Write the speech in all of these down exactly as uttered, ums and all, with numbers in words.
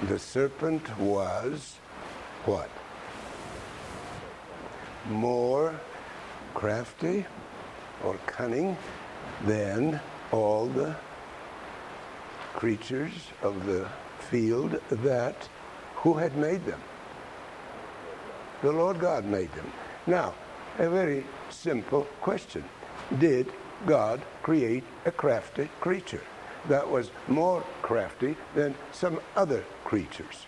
the serpent was what? More crafty or cunning than all the creatures of the field that, who had made them? The Lord God made them. Now, a very simple question. Did God create a crafty creature that was more crafty than some other creatures?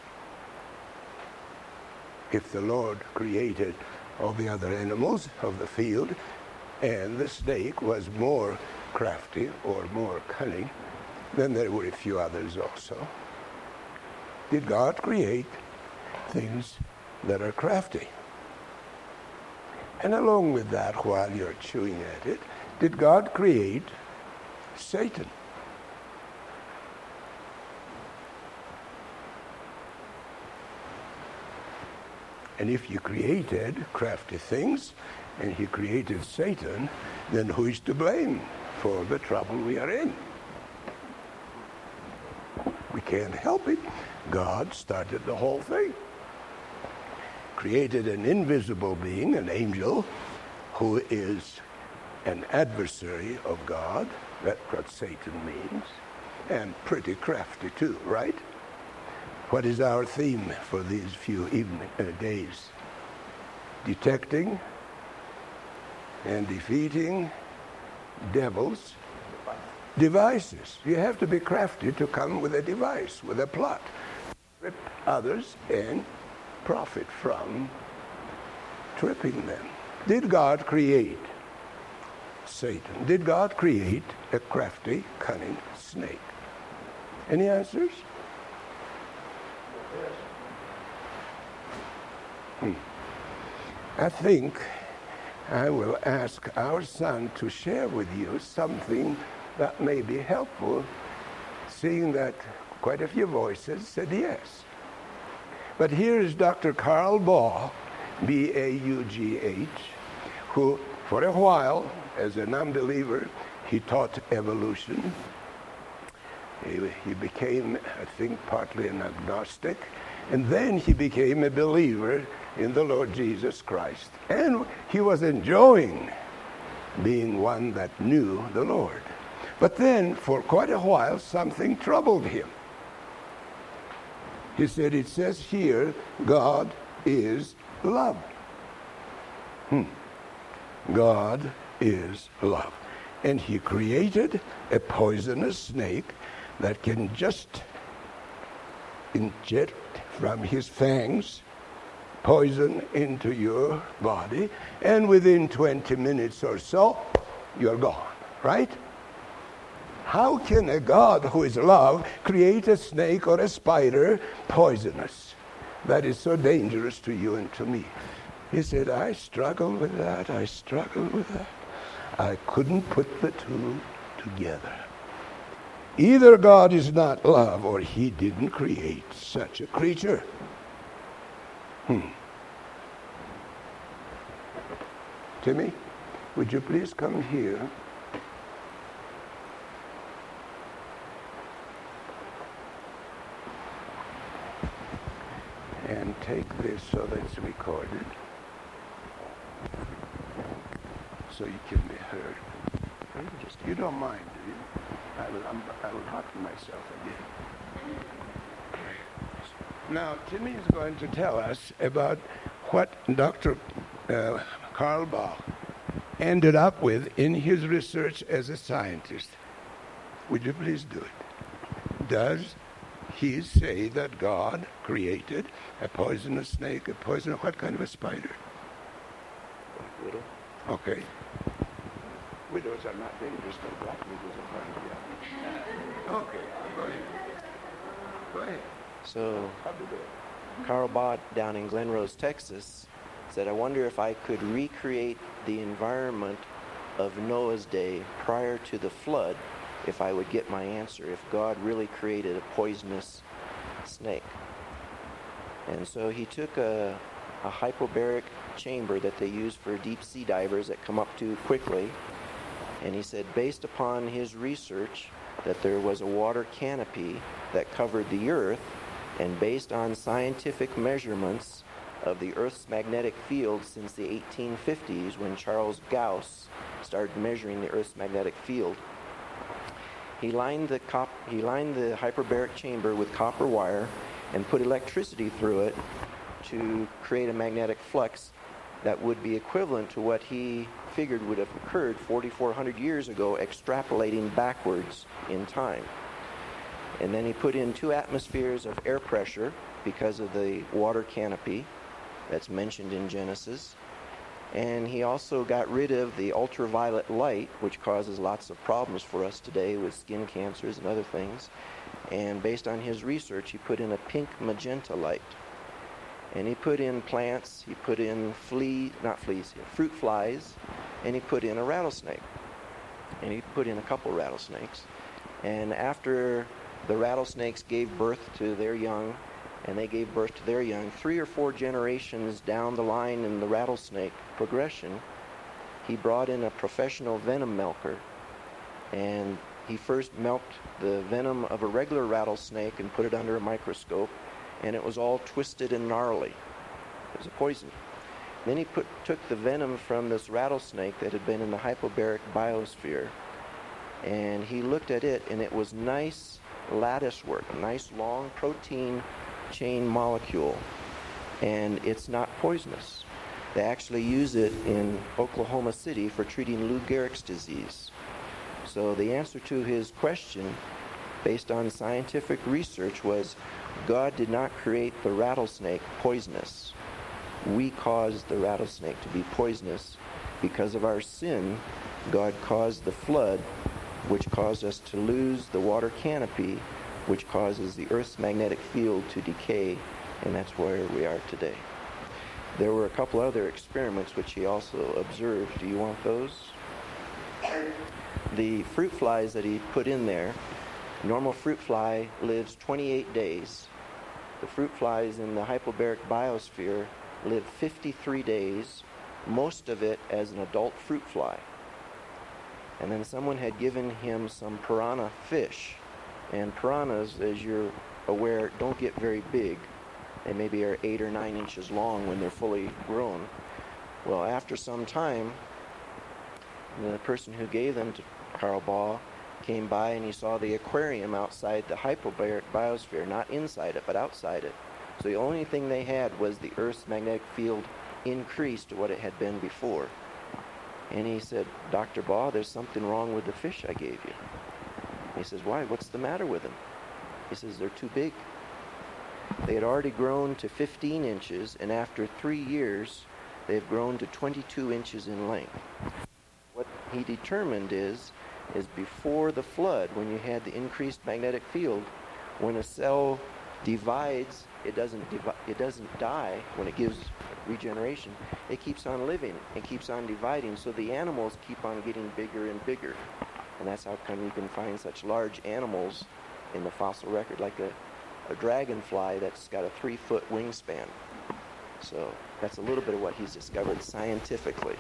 If the Lord created all the other animals of the field and the snake was more crafty or more cunning, then there were a few others also. Did God create things that are crafty? And along with that, while you're chewing at it, did God create Satan? And if you created crafty things and he created Satan, then who is to blame for the trouble we are in? We can't help it. God started the whole thing. Created an invisible being, an angel, who is an adversary of God. That's what Satan means. And pretty crafty too, right? What is our theme for these few evening uh, days? Detecting and defeating devils' devices. You have to be crafty to come with a device, with a plot. Trip others and profit from tripping them. Did God create Satan? Did God create a crafty, cunning snake? Any answers? Hmm. I think I will ask our son to share with you something that may be helpful, seeing that quite a few voices said yes. But here is Doctor Carl Baugh, B A U G H, who for a while, as an unbeliever, he taught evolution. He, he became, I think, partly an agnostic, and then he became a believer in the Lord Jesus Christ. And he was enjoying being one that knew the Lord. But then, for quite a while, something troubled him. He said, it says here, God is love. Hmm. God is love. And he created a poisonous snake that can just inject from his fangs poison into your body, and within twenty minutes or so, you're gone, right? How can a God who is love create a snake or a spider poisonous that is so dangerous to you and to me? He said, I struggled with that, I struggled with that. I couldn't put the two together. Either God is not love or he didn't create such a creature. Hmm. Timmy, would you please come here? And take this so that it's recorded, so you can be heard. You don't mind, do you? I will, I'm, I will talk to myself again. Now, Timmy is going to tell us about what Doctor Uh, Carl Baugh ended up with in his research as a scientist. Would you please do it? Does he say that God created a poisonous snake, a poisonous, what kind of a spider? Widow. Okay. Widows are not dangerous, but black widows are part of the other. Okay, go ahead. Go ahead. So, Carl Baugh down in Glen Rose, Texas, said, I wonder if I could recreate the environment of Noah's day prior to the flood, if I would get my answer, if God really created a poisonous snake. And so he took a, a hypobaric chamber that they use for deep sea divers that come up too quickly, and he said, based upon his research, that there was a water canopy that covered the earth, And based on scientific measurements of the Earth's magnetic field since the eighteen fifties, when Charles Gauss started measuring the Earth's magnetic field, he lined the cop he lined the hyperbaric chamber with copper wire and put electricity through it to create a magnetic flux that would be equivalent to what he figured would have occurred forty-four hundred years ago, extrapolating backwards in time. And then he put in two atmospheres of air pressure because of the water canopy that's mentioned in Genesis. And he also got rid of the ultraviolet light, which causes lots of problems for us today with skin cancers and other things. And based on his research, he put in a pink magenta light. And he put in plants, he put in flea, not fleas, fruit flies, and he put in a rattlesnake. And he put in a couple rattlesnakes. And after the rattlesnakes gave birth to their young, and they gave birth to their young, three or four generations down the line in the rattlesnake progression, he brought in a professional venom milker. And he first milked the venom of a regular rattlesnake and put it under a microscope, and it was all twisted and gnarly. It was a poison. Then he put, took the venom from this rattlesnake that had been in the hypobaric biosphere, and he looked at it, and it was nice lattice work, a nice long protein chain molecule, and it's not poisonous. They actually use it in Oklahoma City for treating Lou Gehrig's disease. So the answer to his question, based on scientific research, was God did not create the rattlesnake poisonous. We caused the rattlesnake to be poisonous. Because of our sin, God caused the flood, which caused us to lose the water canopy, which causes the Earth's magnetic field to decay, and that's where we are today. There were a couple other experiments which he also observed. Do you want those? The fruit flies that he put in there, normal fruit fly lives twenty-eight days. The fruit flies in the hypobaric biosphere live fifty-three days, most of it as an adult fruit fly. And then someone had given him some piranha fish. And piranhas, as you're aware, don't get very big. They maybe are eight or nine inches long when they're fully grown. Well, after some time, the person who gave them to Carl Baugh came by and he saw the aquarium outside the hypobaric biosphere, not inside it, but outside it. So the only thing they had was the Earth's magnetic field increased to what it had been before. And he said, Doctor Baugh, there's something wrong with the fish I gave you. He says, why? What's the matter with them? He says, they're too big. They had already grown to fifteen inches, and after three years, they've grown to twenty-two inches in length. What he determined is, is before the flood, when you had the increased magnetic field, when a cell divides, it doesn't divi- it doesn't die when it gives regeneration. It keeps on living. It keeps on dividing, so the animals keep on getting bigger and bigger. And that's how come you can find such large animals in the fossil record, like a, a dragonfly that's got a three-foot wingspan. So that's a little bit of what he's discovered scientifically.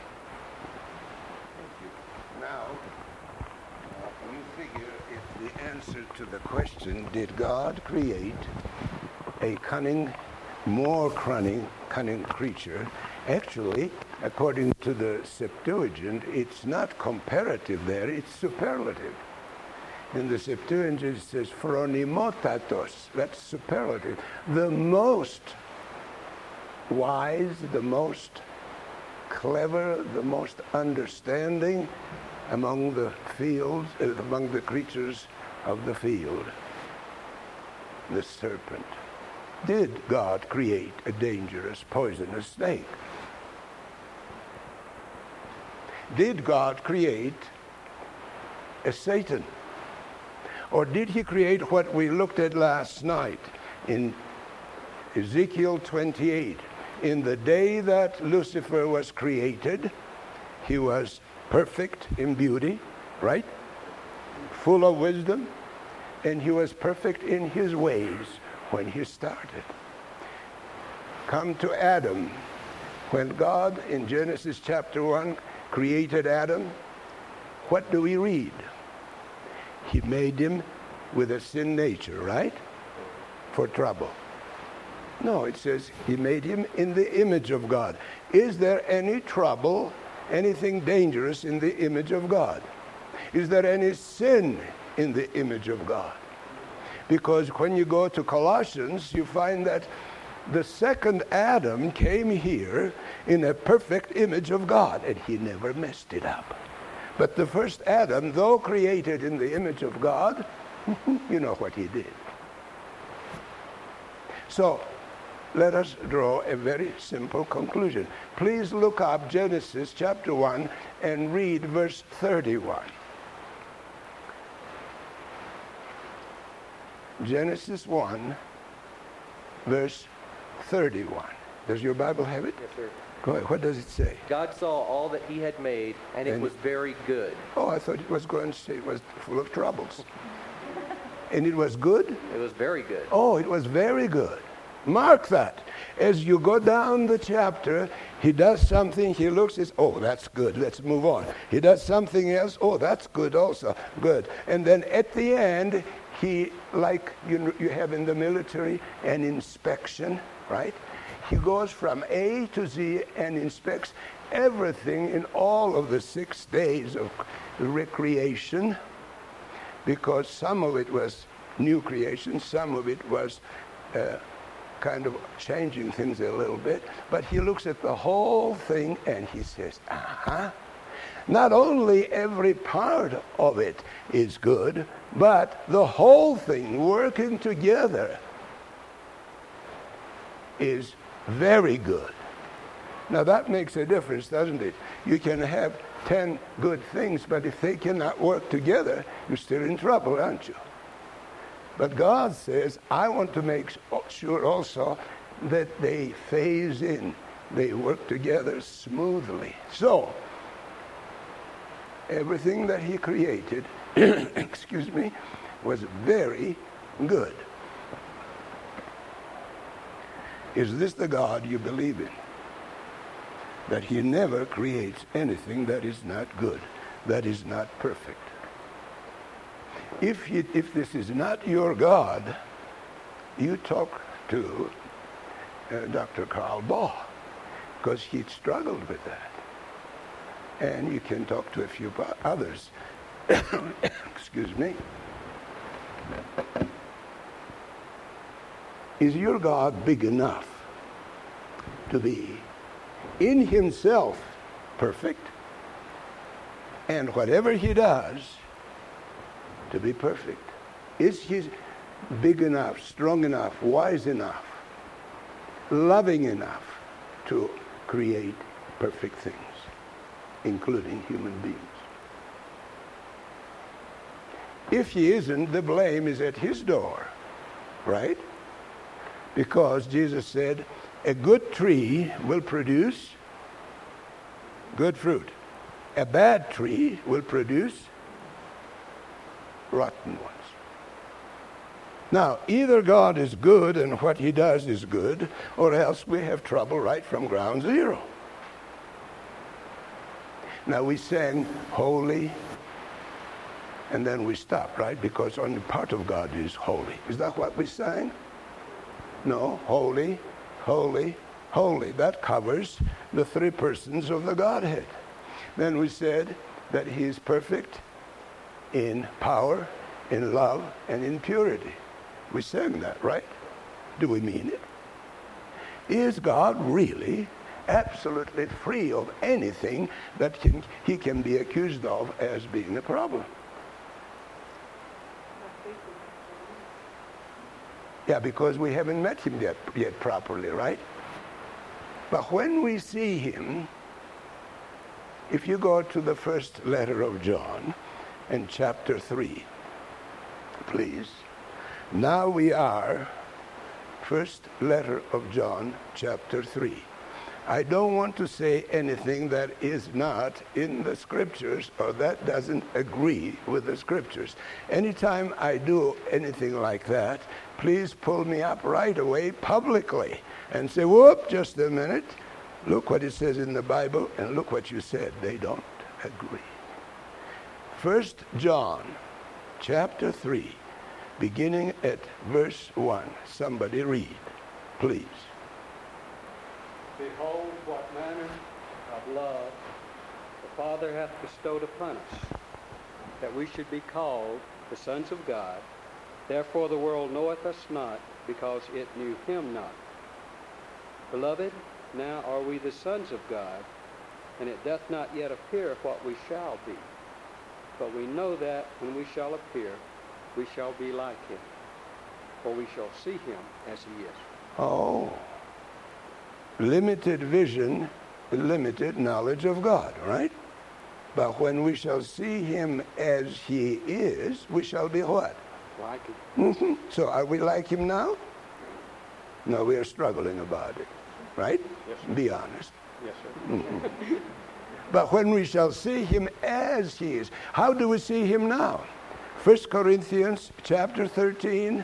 Thank you. Now, uh, you figure if the answer to the question, did God create a cunning, more cunning, cunning creature? Actually, according to the Septuagint, it's not comparative there, it's superlative. In the Septuagint it says phronimotatos, that's superlative. The most wise, the most clever, the most understanding among the fields, uh, among the creatures of the field, the serpent. Did God create a dangerous, poisonous snake? Did God create a Satan? Or did he create what we looked at last night in Ezekiel twenty-eight? In the day that Lucifer was created, he was perfect in beauty, right? Full of wisdom, and he was perfect in his ways when he started. Come to Adam. When God, in Genesis chapter one, created Adam, what do we read? He made him with a sin nature, right? for trouble. No, it says he made him in the image of God. Is there any trouble, anything dangerous in the image of God? Is there any sin in the image of God? Because when you go to Colossians, you find that the second Adam came here in a perfect image of God, and he never messed it up. But the first Adam, though created in the image of God, you know what he did. So, let us draw a very simple conclusion. Please look up Genesis chapter one and read verse thirty-one. Genesis one, verse thirty-one. Does your Bible have it? Yes, sir. Go ahead. What does it say? God saw all that he had made, and it And- was very good. Oh, I thought it was going to say it was full of troubles. And it was good? It was very good. Oh, it was very good. Mark that. As you go down the chapter, he does something, he looks, says, oh, that's good, let's move on. He does something else, oh, that's good also, good. And then at the end, he, like you, you have in the military, an inspection, right? He goes from A to Z and inspects everything in all of the six days of recreation, because some of it was new creation, some of it was uh, kind of changing things a little bit, but he looks at the whole thing and he says, uh-huh. Not only every part of it is good, but the whole thing working together is very good. Now that makes a difference, doesn't it? You can have ten good things, but if they cannot work together, you're still in trouble, aren't you? But God says, I want to make sure also that they phase in. They work together smoothly. So, everything that he created, excuse me, was very good. Is this the God you believe in? That he never creates anything that is not good, that is not perfect. If, you, if this is not your God, you talk to uh, Doctor Carl Baugh, because he struggled with that. And you can talk to a few others. Excuse me. Is your God big enough to be in himself perfect, and whatever he does to be perfect? Is he big enough, strong enough, wise enough, loving enough to create perfect things, including human beings? If he isn't, the blame is at his door, right? Because Jesus said, a good tree will produce good fruit. A bad tree will produce rotten ones. Now, either God is good and what he does is good, or else we have trouble right from ground zero. Now, we sang holy, and then we stop, right? Because only part of God is holy. Is that what we sang? No, holy, holy, holy. That covers the three persons of the Godhead. Then we said that he is perfect in power, in love, and in purity. We sang that, right? Do we mean it? Is God really absolutely free of anything that can, he can be accused of as being a problem? Yeah, because we haven't met him yet, yet properly, right? But when we see him, if you go to the first letter of John and chapter three, please. Now we are, first letter of John, chapter three. I don't want to say anything that is not in the scriptures or that doesn't agree with the scriptures. Anytime I do anything like that, please pull me up right away publicly and say, whoop, just a minute. Look what it says in the Bible and look what you said. They don't agree. First John, chapter three, beginning at verse one. Somebody read, please. Behold, what manner of love the Father hath bestowed upon us, that we should be called the sons of God. Therefore the world knoweth us not, because it knew him not. Beloved, now are we the sons of God, and it doth not yet appear what we shall be. But we know that when we shall appear, we shall be like him, for we shall see him as he is. Oh, limited vision, limited knowledge of God, right? But when we shall see him as he is, we shall be what? Like him. Mm-hmm. So are we like him now? No, we are struggling about it, right? Yes, sir. Be honest. Yes, sir. Mm-hmm. But when we shall see him as he is, how do we see him now? First Corinthians chapter thirteen,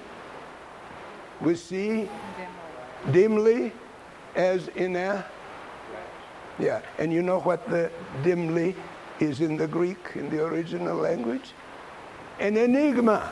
we see dimly as in a, yeah, and you know what the dimly is in the Greek, in the original language? An enigma,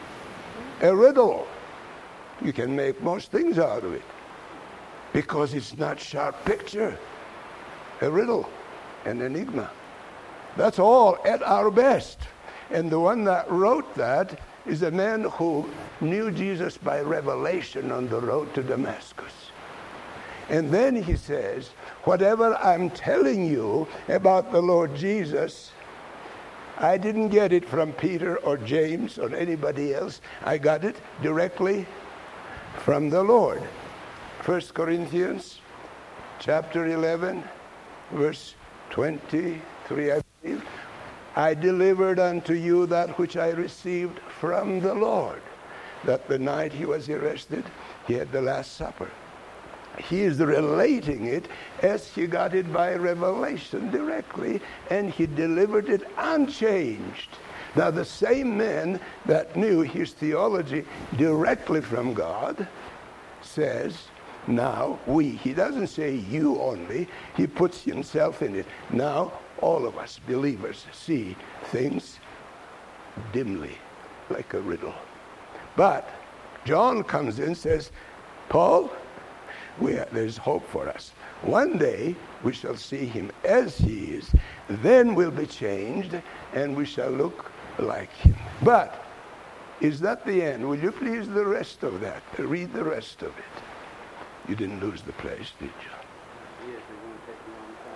a riddle. You can make most things out of it because it's not sharp picture. A riddle, an enigma. That's all at our best. And the one that wrote that is a man who knew Jesus by revelation on the road to Damascus. And then he says, whatever I'm telling you about the Lord Jesus, I didn't get it from Peter or James or anybody else. I got it directly from the Lord. First Corinthians chapter eleven, verse twenty-three, I believe. I delivered unto you that which I received from the Lord, that the night he was arrested, he had the Last Supper. He is relating it as he got it by revelation directly, and he delivered it unchanged. Now the same man that knew his theology directly from God says, now we, he doesn't say you only, he puts himself in it. Now all of us believers see things dimly, like a riddle. But John comes in and says, Paul, we are, there's hope for us. One day we shall see him as he is. Then we'll be changed and we shall look like him. But is that the end? Will you please the rest of that? Read the rest of it. You didn't lose the place, did you? Yes, they're going to take a long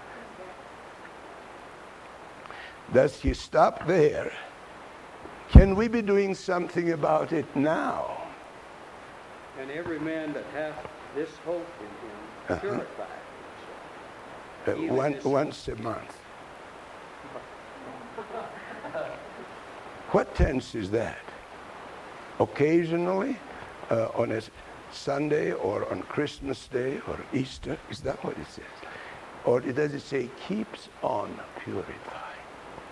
time. Does he stop there? Can we be doing something about it now? And every man that hath this hope in him Uh-huh. purified Uh, Even one, this- once a month. What tense is that? Occasionally, uh, on a s- Sunday or on Christmas Day or Easter? Is that what it says? Or does it say keeps on purifying?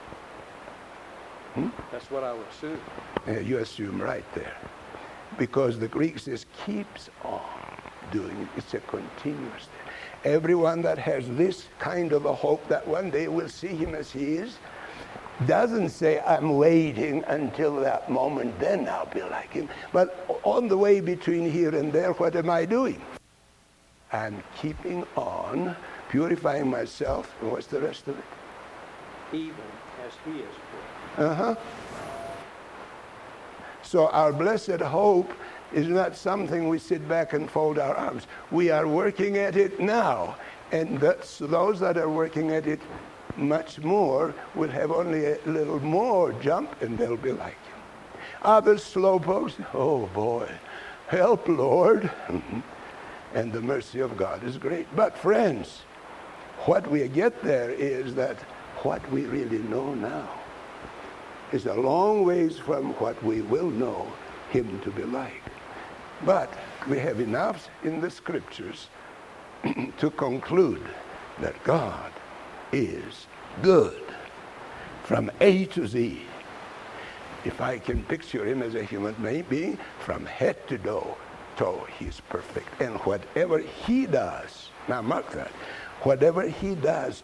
Hmm? That's what I would assume. Uh, you assume right there. Because the Greek says keeps on doing it. It's a continuous thing. Everyone that has this kind of a hope that one day we'll see him as he is, doesn't say, I'm waiting until that moment, then I'll be like him. But on the way between here and there, what am I doing? I'm keeping on, purifying myself. And what's the rest of it? Even as he is pure. Uh-huh. So our blessed hope is not something we sit back and fold our arms. We are working at it now. And that's, those that are working at it much more will have only a little more jump and they'll be like him. Other slowpokes, oh boy, help Lord. And the mercy of God is great. But friends, what we get there is that what we really know now is a long ways from what we will know him to be like. But we have enough in the scriptures to conclude that God is good from A to Z. If I can picture him as a human being, from head to toe, toe, he's perfect. And whatever he does, now mark that, whatever he does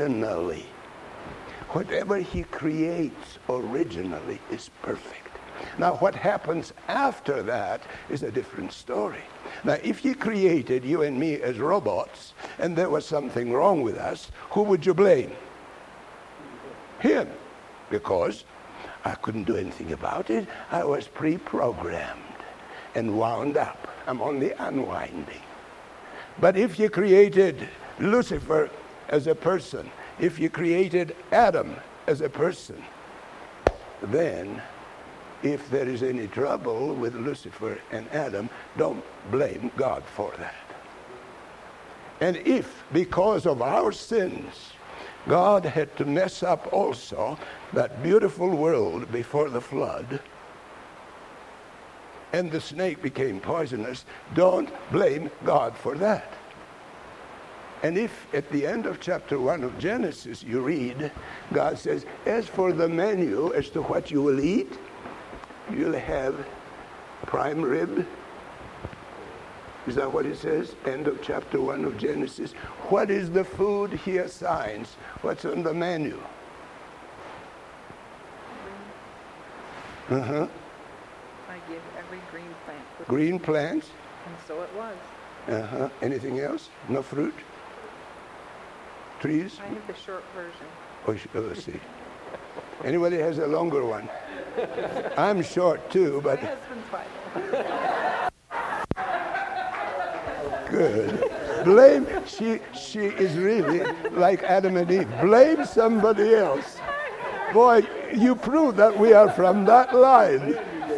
originally, whatever he creates originally is perfect. Now, what happens after that is a different story. Now, if you created you and me as robots, and there was something wrong with us, who would you blame? Him. Because I couldn't do anything about it. I was pre-programmed and wound up. I'm only unwinding. But if you created Lucifer as a person, if you created Adam as a person, then if there is any trouble with Lucifer and Adam, don't blame God for that. And if, because of our sins, God had to mess up also that beautiful world before the flood, and the snake became poisonous, don't blame God for that. And if at the end of chapter one of Genesis you read, God says, as for the menu as to what you will eat, you'll have prime rib. Is that what it says? End of chapter one of Genesis. What is the food he assigns? What's on the menu? Uh-huh. I give every green plant. Green plants? And so it was. Uh-huh. Anything else? No fruit? Trees? I have the short version. Oh, sh- oh, let's see. Anybody has a longer one? I'm short too, but... My husband's Bible. Good. Blame, she, she is really like Adam and Eve. Blame somebody else. Boy, you prove that we are from that line.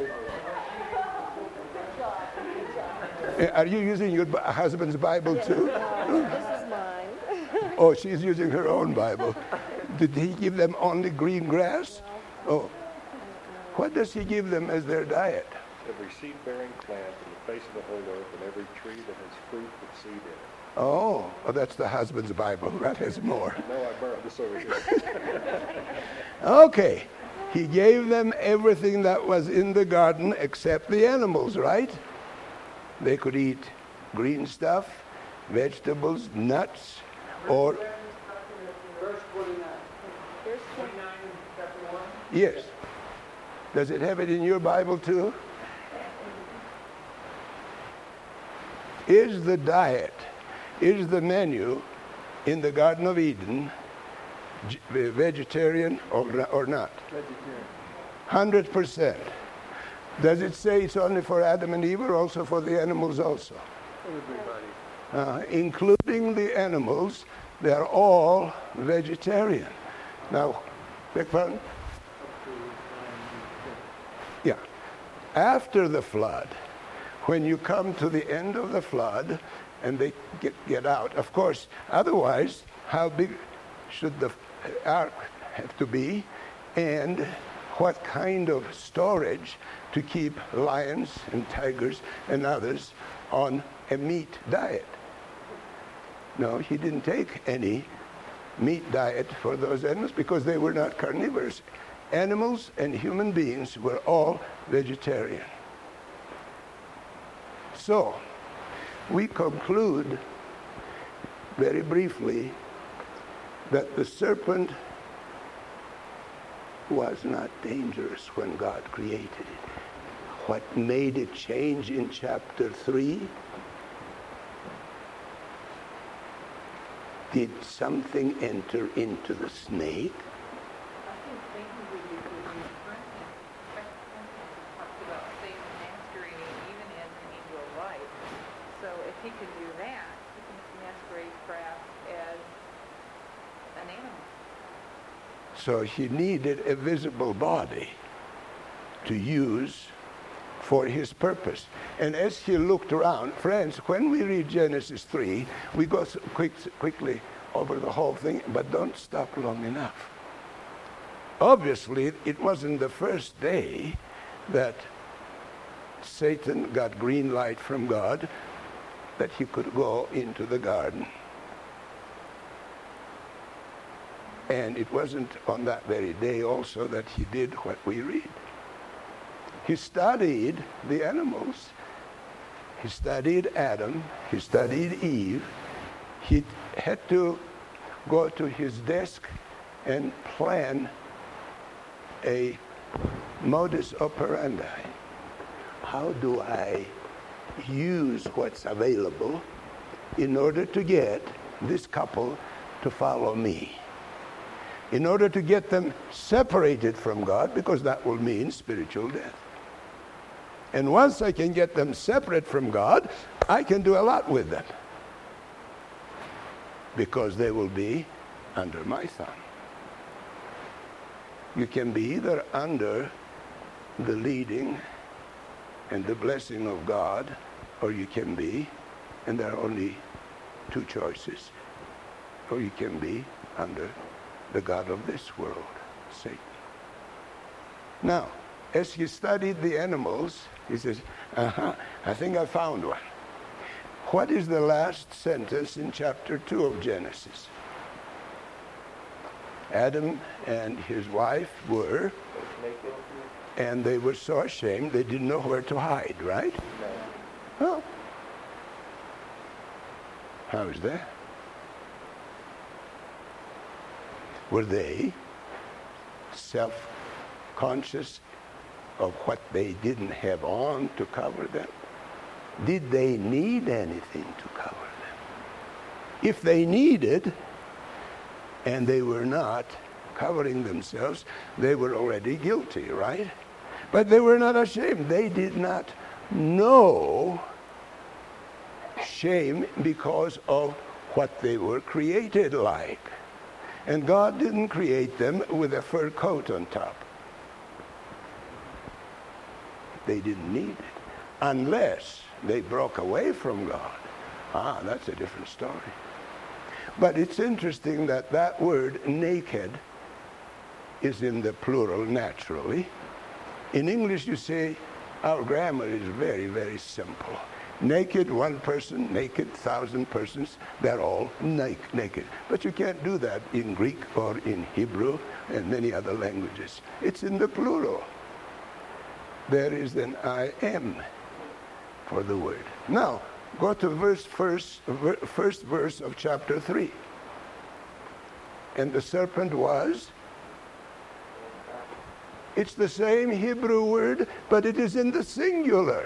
Are you using your husband's Bible too? This is mine. Oh, she's using her own Bible. Did he give them only green grass? Oh. What does he give them as their diet? Every seed-bearing plant in the face of the whole earth, and every tree that has fruit with seed in it. Oh, oh, that's the husband's Bible. That has more. No, I borrowed this over here. Okay. He gave them everything that was in the garden except the animals, right? They could eat green stuff, vegetables, nuts, or... Verse twenty-nine. Here's twenty-nine, chapter one. Yes. Does it have it in your Bible too? Is the diet, is the menu in the Garden of Eden g- vegetarian or, or not? Vegetarian. one hundred percent. Does it say it's only for Adam and Eve or also for the animals also? Everybody. Uh, including the animals, they're all vegetarian. Now, beg pardon? Yeah. After the flood, when you come to the end of the flood and they get, get out, of course, otherwise, how big should the ark have to be? And what kind of storage to keep lions and tigers and others on a meat diet? No, he didn't take any meat diet for those animals because they were not carnivorous. Animals and human beings were all vegetarian. So, we conclude very briefly that the serpent was not dangerous when God created it. What made it change in chapter three? Did something enter into the snake? I think Satan would be really threatening. Talks about Satan masquerading even as an angel of light. So if he can do that, he can masquerade perhaps as an animal. So he needed a visible body to use for his purpose. And as he looked around, friends, when we read Genesis three, we go quick, quickly over the whole thing, but don't stop long enough. Obviously, it wasn't the first day that Satan got green light from God that he could go into the garden. And it wasn't on that very day also that he did what we read. He studied the animals. He studied Adam. He studied Eve. He had to go to his desk and plan a modus operandi. How do I use what's available in order to get this couple to follow me? In order to get them separated from God, because that will mean spiritual death. And once I can get them separate from God, I can do a lot with them, because they will be under my thumb. You can be either under the leading and the blessing of God, or you can be, and there are only two choices, or you can be under the god of this world, Satan. Now, as he studied the animals, he says, uh-huh, I think I found one. What is the last sentence in chapter two of Genesis? Adam and his wife were, and they were so ashamed they didn't know where to hide, right? No. Oh. How is that? Were they self-conscious of what they didn't have on to cover them? Did they need anything to cover them? If they needed, and they were not covering themselves, they were already guilty, right? But they were not ashamed. They did not know shame because of what they were created like. And God didn't create them with a fur coat on top. They didn't need it, unless they broke away from God. Ah, that's a different story. But it's interesting that that word naked is in the plural naturally. In English you say, our grammar is very, very simple. Naked, one person, naked, thousand persons, they're all naked. But you can't do that in Greek or in Hebrew and many other languages. It's in the plural. There is an I am for the word. Now, go to verse first, first verse of chapter three. And the serpent was? It's the same Hebrew word, but it is in the singular.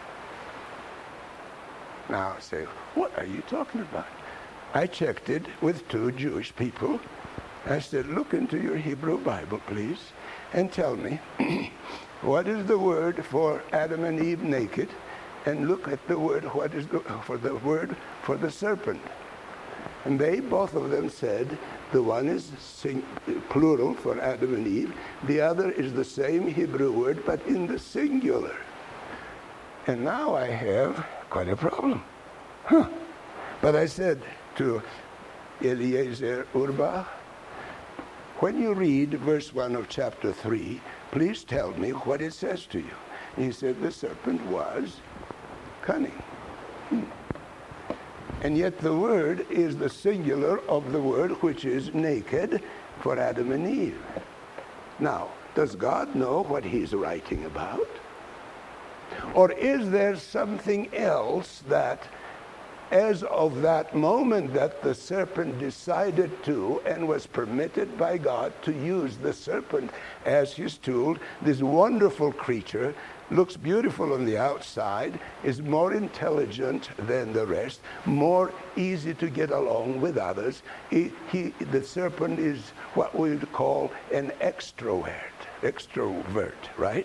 Now I say, what are you talking about? I checked it with two Jewish people. I said, look into your Hebrew Bible, please, and tell me, what is the word for Adam and Eve naked? And look at the word, what is the, for the word for the serpent? And they, both of them said, the one is sing, plural for Adam and Eve. The other is the same Hebrew word, but in the singular. And now I have quite a problem. Huh. But I said to Eliezer Urbach, when you read verse one of chapter three, please tell me what it says to you. And he said, the serpent was cunning. Hmm. And yet the word is the singular of the word which is naked for Adam and Eve. Now, does God know what he's writing about? Or is there something else that, as of that moment that the serpent decided to and was permitted by God to use the serpent as his tool, this wonderful creature, looks beautiful on the outside, is more intelligent than the rest, more easy to get along with others. He, he, the serpent is what we would call an extrovert, extrovert, right?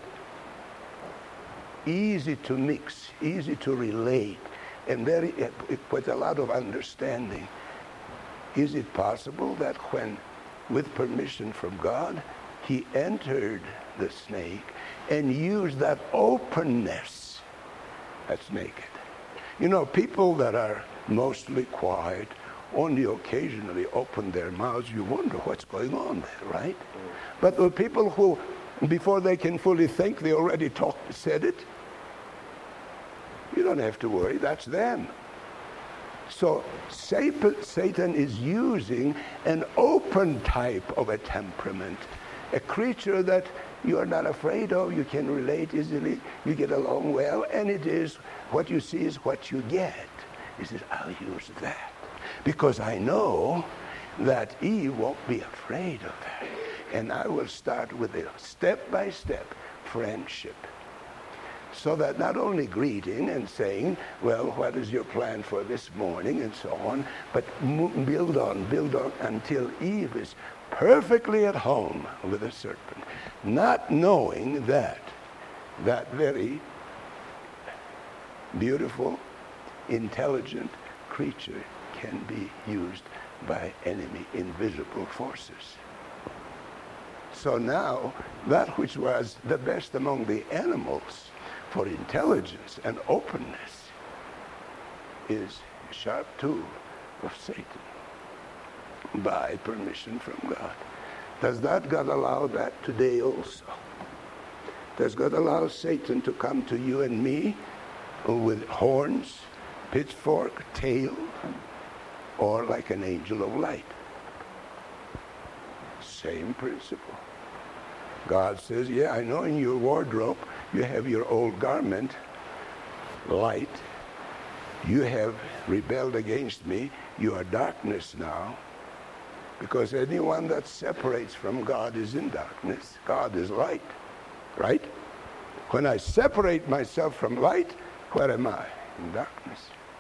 Easy to mix, easy to relate, and very with a lot of understanding. Is it possible that when, with permission from God, he entered the snake and used that openness that's naked? You know, people that are mostly quiet only occasionally open their mouths. You wonder what's going on there, right? But the people who, before they can fully think, they already talked, said it. You don't have to worry, that's them. So Satan is using an open type of a temperament, a creature that you are not afraid of, you can relate easily, you get along well, and it is, what you see is what you get. He says, I'll use that, because I know that Eve won't be afraid of that. And I will start with a step-by-step friendship. So that not only greeting and saying, well, what is your plan for this morning, and so on, but build on, build on until Eve is perfectly at home with the serpent, not knowing that that very beautiful, intelligent creature can be used by enemy invisible forces. So now, that which was the best among the animals for intelligence and openness is a sharp tool of Satan by permission from God. Does that God allow that today also? Does God allow Satan to come to you and me with horns, pitchfork, tail, or like an angel of light? Same principle. God says, yeah, I know in your wardrobe you have your old garment, light. You have rebelled against me. You are darkness now. Because anyone that separates from God is in darkness. God is light. Right? When I separate myself from light, where am I? In darkness.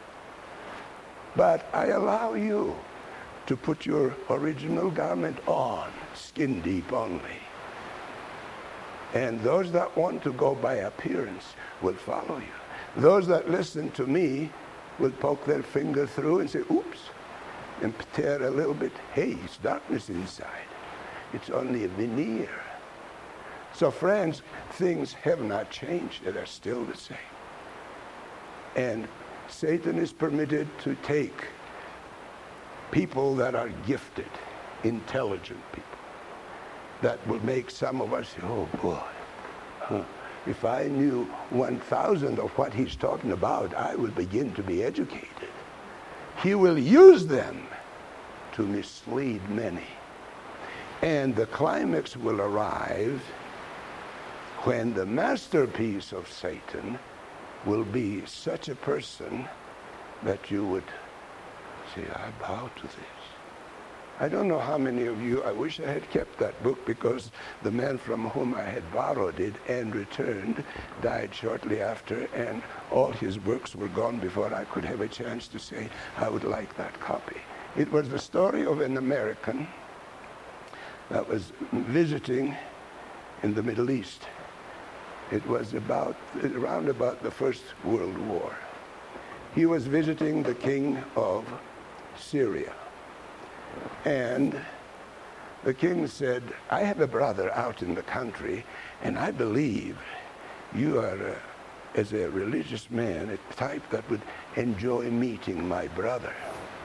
But I allow you to put your original garment on, skin deep only. And those that want to go by appearance will follow you. Those that listen to me will poke their finger through and say, oops, and tear a little bit. Hey, it's darkness inside. It's only a veneer. So friends, things have not changed. They are still the same. And Satan is permitted to take people that are gifted, intelligent people, that will make some of us say, oh boy, huh. If I knew one thousand of what he's talking about, I would begin to be educated. He will use them to mislead many. And the climax will arrive when the masterpiece of Satan will be such a person that you would say, I bow to this. I don't know how many of you, I wish I had kept that book, because the man from whom I had borrowed it and returned died shortly after, and all his works were gone before I could have a chance to say I would like that copy. It was the story of an American that was visiting in the Middle East. It was about around about the First World War. He was visiting the king of Syria. And the king said, I have a brother out in the country, and I believe you are, uh, as a religious man, a type that would enjoy meeting my brother.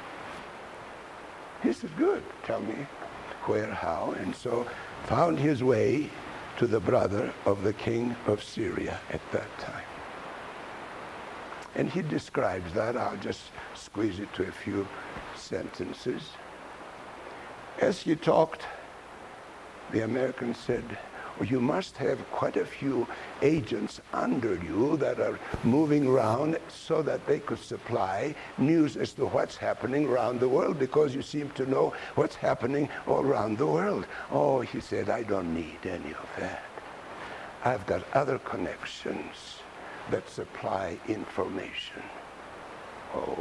He said, good, tell me where, how, and so found his way to the brother of the king of Syria at that time. And he describes that. I'll just squeeze it to a few sentences. As he talked, the American said, well, you must have quite a few agents under you that are moving around so that they could supply news as to what's happening around the world, because you seem to know what's happening all around the world. Oh, he said, I don't need any of that. I've got other connections that supply information. Oh.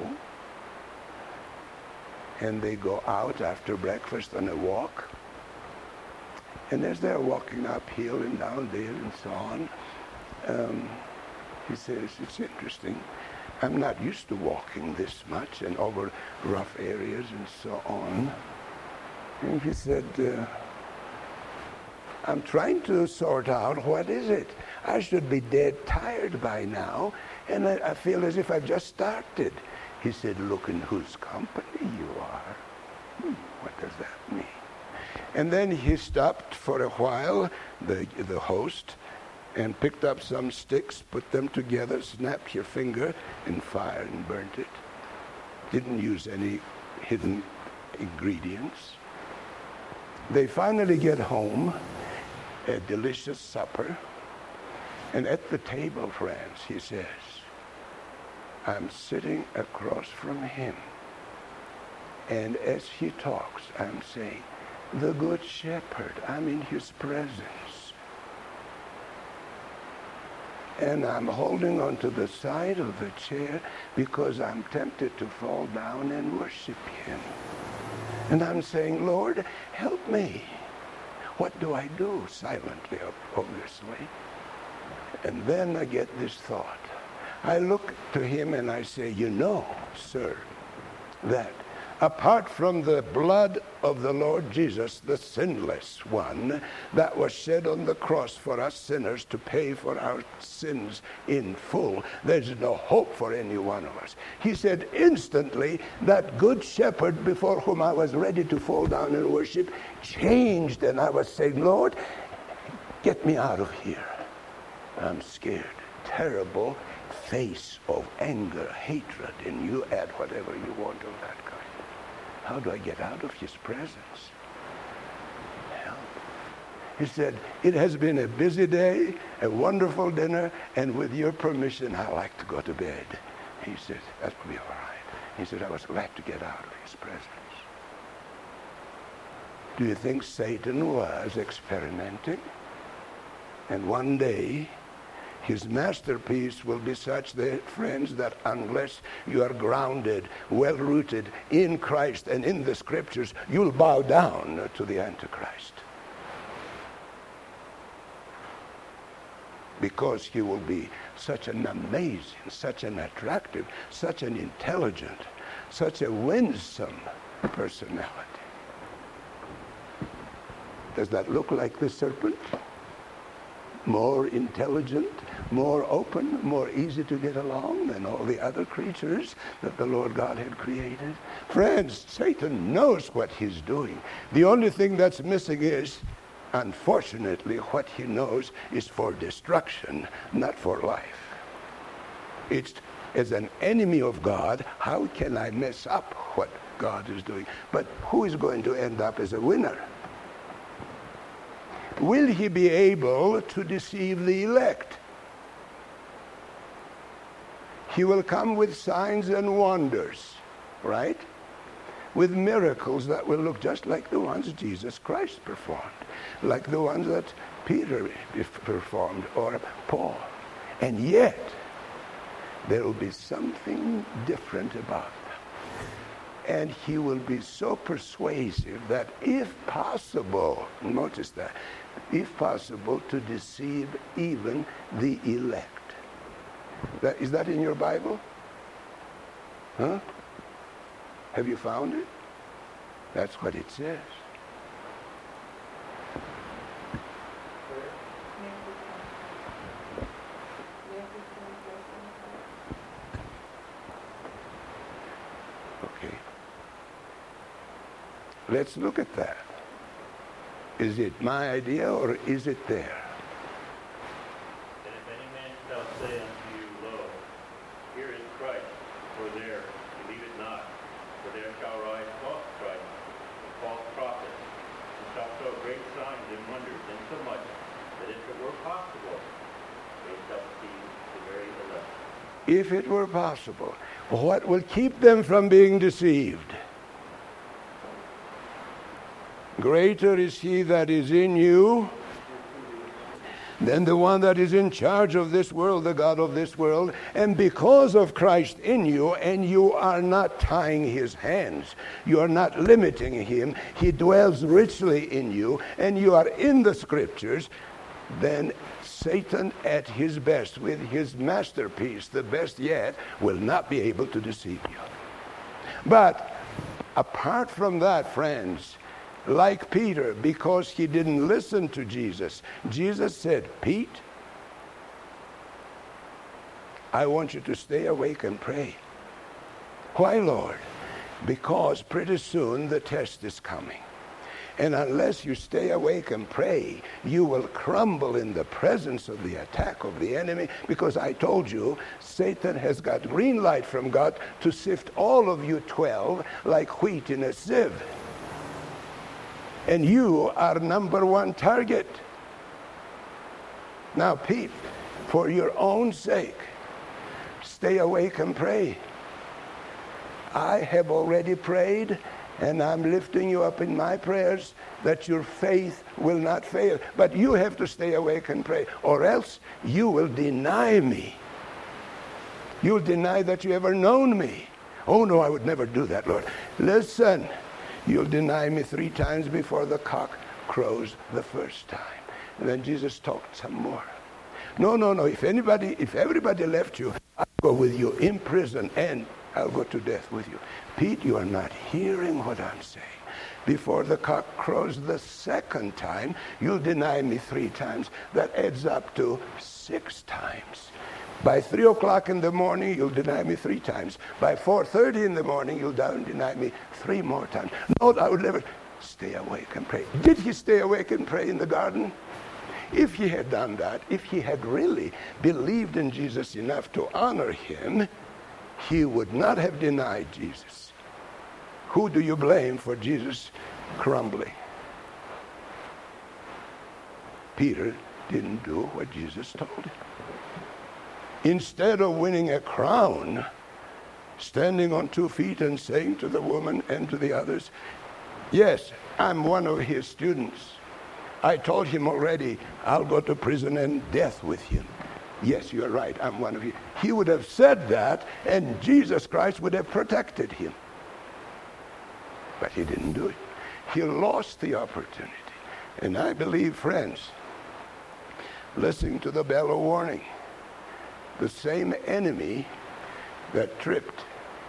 And they go out after breakfast on a walk. And as they're walking uphill and down there and so on, um, he says, it's interesting. I'm not used to walking this much and over rough areas and so on. And he said, uh, I'm trying to sort out what is it. I should be dead tired by now, and I, I feel as if I've just started. He said, look in whose company you are. Hmm, what does that mean? And then he stopped for a while, the, the host, and picked up some sticks, put them together, snapped your finger, and fired and burnt it. Didn't use any hidden ingredients. They finally get home, a delicious supper, and at the table, friends, he says, I'm sitting across from him, and as he talks, I'm saying, the Good Shepherd. I'm in his presence. And I'm holding onto the side of the chair because I'm tempted to fall down and worship him. And I'm saying, Lord, help me. What do I do? Silently, obviously. And then I get this thought. I look to him and I say, you know, sir, that apart from the blood of the Lord Jesus, the sinless one, that was shed on the cross for us sinners to pay for our sins in full, there's no hope for any one of us. He said instantly that good shepherd before whom I was ready to fall down and worship changed, and I was saying, Lord, get me out of here. I'm scared. Terrible face of anger, hatred, and you add whatever you want of that kind. How do I get out of his presence? Help. He said, it has been a busy day, a wonderful dinner, and with your permission, I like to go to bed. He said, that will be all right. He said, I was glad to get out of his presence. Do you think Satan was experimenting? And one day, his masterpiece will be such, that, friends, that unless you are grounded, well-rooted in Christ and in the Scriptures, you'll bow down to the Antichrist. Because he will be such an amazing, such an attractive, such an intelligent, such a winsome personality. Does that look like the serpent? More intelligent, more open, more easy to get along than all the other creatures that the Lord God had created. Friends, Satan knows what he's doing. The only thing that's missing is, unfortunately, what he knows is for destruction, not for life. It's, as an enemy of God, how can I mess up what God is doing? But who is going to end up as a winner? Will he be able to deceive the elect? He will come with signs and wonders, right? With miracles that will look just like the ones Jesus Christ performed, like the ones that Peter performed or Paul. And yet, there will be something different about them. And he will be so persuasive that if possible, notice that, if possible, to deceive even the elect. That, is that in your Bible? Huh? Have you found it? That's what it says. Okay. Let's look at that. Is it my idea or is it there? And if any man shall say unto you, Lo, here is Christ, or there, believe it not. For there shall rise false Christ, and false prophets, and shall show great signs and wonders, insomuch that if it were possible, they shall see the very elect. If it were possible, what will keep them from being deceived? Greater is he that is in you than the one that is in charge of this world, the God of this world. And because of Christ in you, and you are not tying his hands, you are not limiting him, he dwells richly in you, and you are in the Scriptures, then Satan at his best, with his masterpiece, the best yet, will not be able to deceive you. But apart from that, friends, like Peter, because he didn't listen to Jesus, Jesus said, Pete, I want you to stay awake and pray. Why, Lord? Because pretty soon the test is coming. And unless you stay awake and pray, you will crumble in the presence of the attack of the enemy, because I told you, Satan has got green light from God to sift all of you twelve like wheat in a sieve. And you are number one target. Now, Pete, for your own sake, stay awake and pray. I have already prayed, And I'm lifting you up in my prayers that your faith will not fail. But you have to stay awake and pray, or else you will deny me. You'll deny that you ever known me. Oh, no, I would never do that, Lord. Listen, you'll deny me three times before the cock crows the first time. And then Jesus talked some more. No, no, no. If anybody, if everybody left you, I'll go with you in prison and I'll go to death with you. Pete, you are not hearing what I'm saying. Before the cock crows the second time, you'll deny me three times. That adds up to six times. By three o'clock in the morning, you'll deny me three times. By four thirty in the morning, you'll deny me three more times. No, I would never. Stay awake and pray. Did he stay awake and pray in the garden? If he had done that, if he had really believed in Jesus enough to honor him, he would not have denied Jesus. Who do you blame for Jesus crumbling? Peter didn't do what Jesus told him. Instead of winning a crown, standing on two feet and saying to the woman and to the others, yes, I'm one of his students. I told him already, I'll go to prison and death with him. Yes, you're right, I'm one of you. He would have said that, and Jesus Christ would have protected him. But he didn't do it. He lost the opportunity. And I believe, friends, listening to the bell of warning, the same enemy that tripped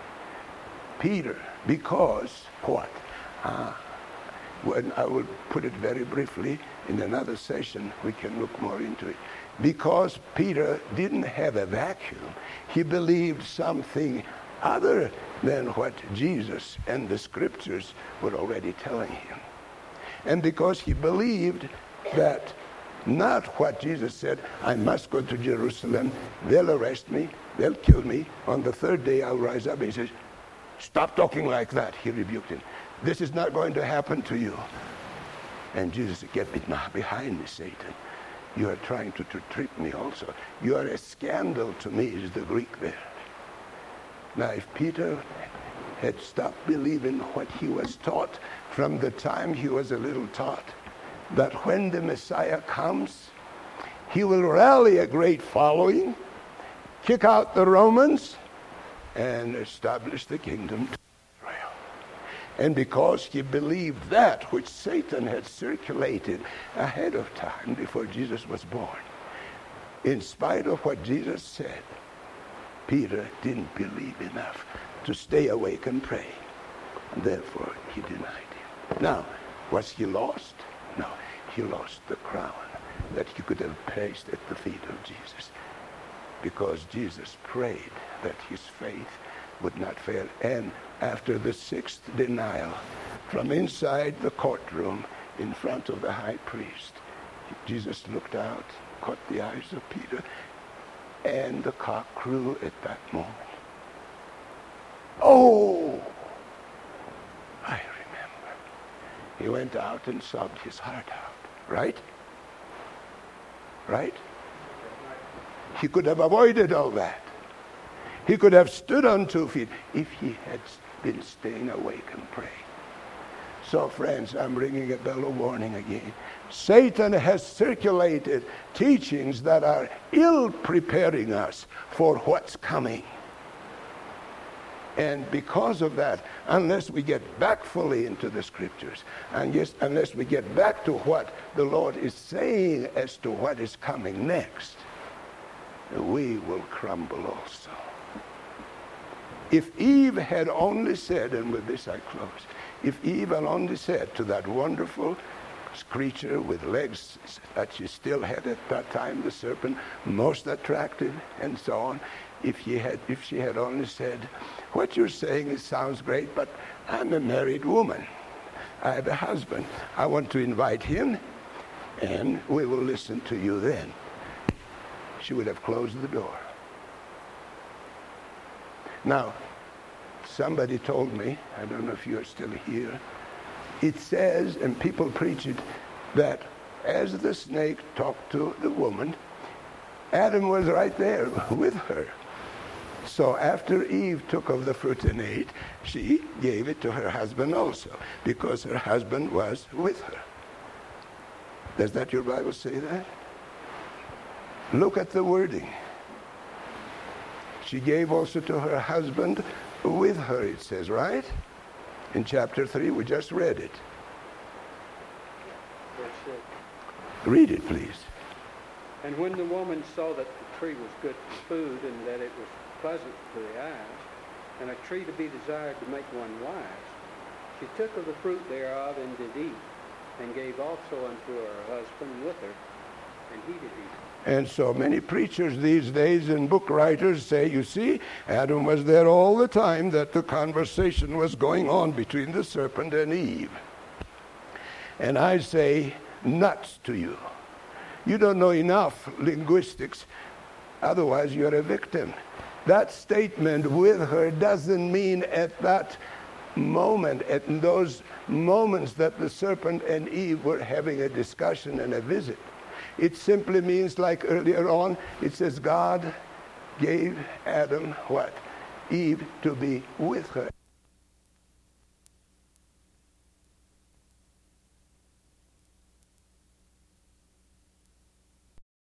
Peter, because what? Ah, when I will put it very briefly, in another session we can look more into it. Because Peter didn't have a vacuum, he believed something other than what Jesus and the scriptures were already telling him. And because he believed that not what Jesus said, I must go to Jerusalem, they'll arrest me, they'll kill me, on the third day I'll rise up. And he says, stop talking like that, he rebuked him. This is not going to happen to you. And Jesus said, get behind me, Satan. You are trying to, to trip me also. You are a scandal to me, is the Greek there. Now, if Peter had stopped believing what he was taught from the time he was a little taught, that when the Messiah comes, he will rally a great following, kick out the Romans, and establish the kingdom to Israel. And because he believed that which Satan had circulated ahead of time before Jesus was born, in spite of what Jesus said, Peter didn't believe enough to stay awake and pray. And therefore, he denied him. Now, was he lost? No, he lost the crown that he could have placed at the feet of Jesus, because Jesus prayed that his faith would not fail. And after the sixth denial, from inside the courtroom in front of the high priest, Jesus looked out, caught the eyes of Peter, and the cock crew at that moment. Oh, I remember. He went out and sobbed his heart out. Right? Right? He could have avoided all that. He could have stood on two feet if he had been staying awake and praying. So, friends, I'm ringing a bell of warning again. Satan has circulated teachings that are ill preparing us for what's coming. And because of that, unless we get back fully into the scriptures, and yes, unless we get back to what the Lord is saying as to what is coming next, we will crumble also. If Eve had only said, and with this I close, if Eve had only said to that wonderful creature with legs that she still had at that time, the serpent, most attractive, and so on, if she had, if she had only said, what you're saying is, sounds great, but I'm a married woman. I have a husband. I want to invite him, and we will listen to you then. She would have closed the door. Now, somebody told me, I don't know if you're still here, it says, and people preach it, that as the snake talked to the woman, Adam was right there with her. So after Eve took of the fruit and ate, she gave it to her husband also, because her husband was with her. Does that your Bible say that? Look at the wording. She gave also to her husband with her, it says, right? In chapter three, we just read it. Verse six. Read it, please. And when the woman saw that the tree was good for food, and that it was pleasant to the eyes, and a tree to be desired to make one wise, she took of the fruit thereof and did eat, and gave also unto her husband with her, and he did eat. And so many preachers these days and book writers say, you see, Adam was there all the time that the conversation was going on between the serpent and Eve. And I say, nuts to you. You don't know enough linguistics, otherwise you're a victim. That statement with her doesn't mean at that moment, at those moments that the serpent and Eve were having a discussion and a visit. It simply means, like earlier on, it says God gave Adam what? Eve to be with her.